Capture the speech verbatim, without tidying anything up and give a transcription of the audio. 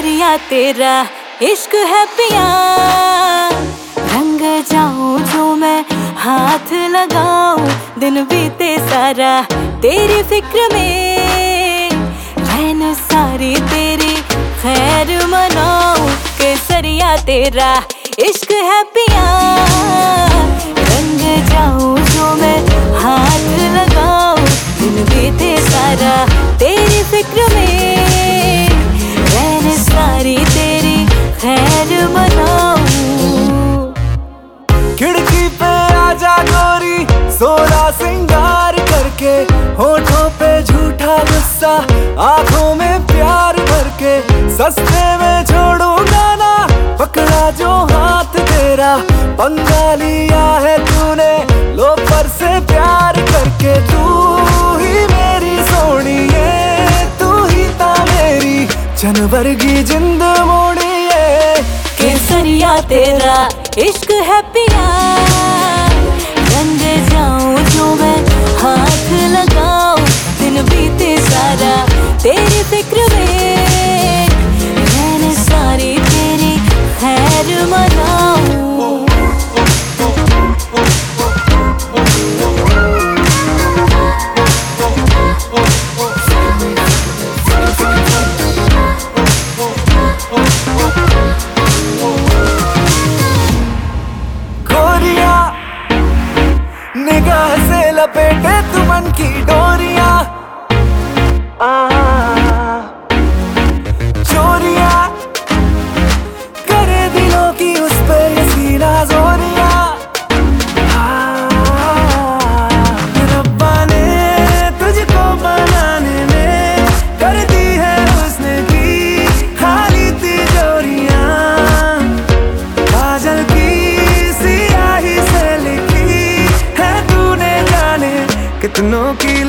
केसरिया तेरा इश्क है पिया, रंग जाऊं जो मैं हाथ लगाऊं, दिन बीते सारा तेरी फिक्र में, रहन सारी तेरी खैर मनाऊं। केसरिया तेरा इश्क है पिया, रंग जाऊं जो मैं हाथ लगाऊं, दिन बीते सारा तेरी फिक्र में, रहन सारी तेरी खैर मनाऊं। खिड़की पे आजा गोरी सोलह सिंगार करके, होठों पे झूठा गुस्सा आंखों में प्यार भर के, सस्ते में छोड़ूंगा ना पकड़ा जो हाथ तेरा, पंगा लिया है तूने लोफर से प्यार करके। तू ही मेरी सोनिए, तू ही ता मेरी जनवर की जिंद मोड़िए। केसरिया तेरा इश्क है पिया, रंग जाऊं जो मैं हाथ लगाऊं, दिन बीते सारा तेरी फिक्र में, रहन सारी तेरी खैर मनाऊं। निगाह से लपेटे तू मन की डोरियां, चोरियां करे दिलों की उस पे ये सीना जोरियां। रब्बा ने तुझको बनाने में कर दी है उसने की खाली तिजोरियां, काजल की सियाही से लिखी है तूने जाने कितनों की